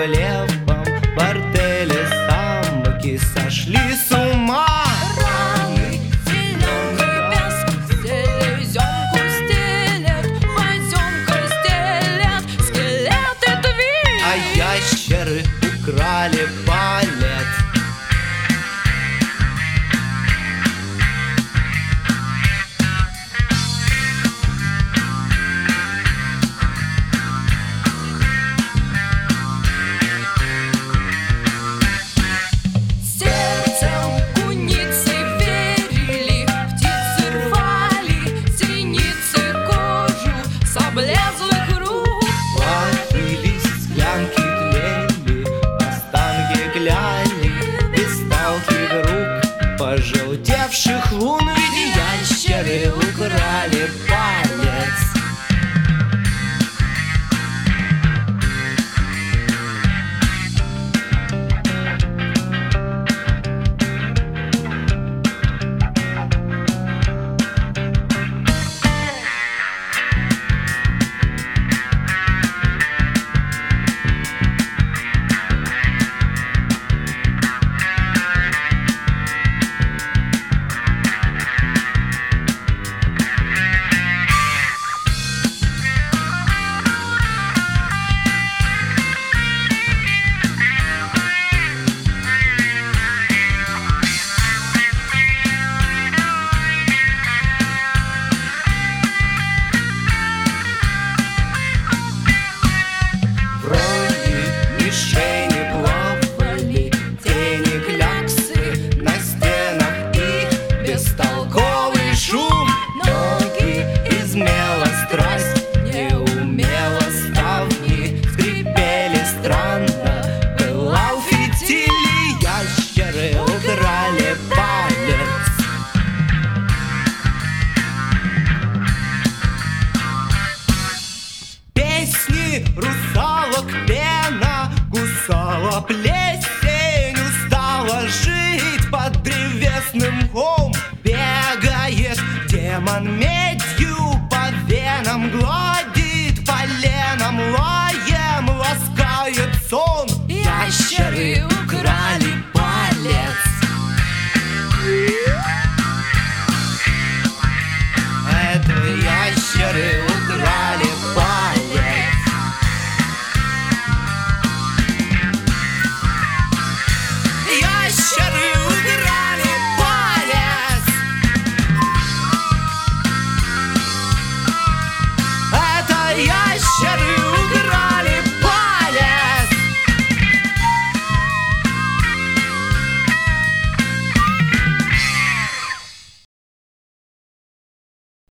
в левом борделе самки сошли с ума. Раны, зеленый песк, селезенку стелят, поземкой стелят, скелеты твит. А ящеры украли палец. Облезлых рук Плавились склянки, тлели, останки гляли, висталки рук пожелтевших лун. Ведь ящеры украли палец. Бестолковый шум, ноги измела страсть, не умела ставни, скрипели странно.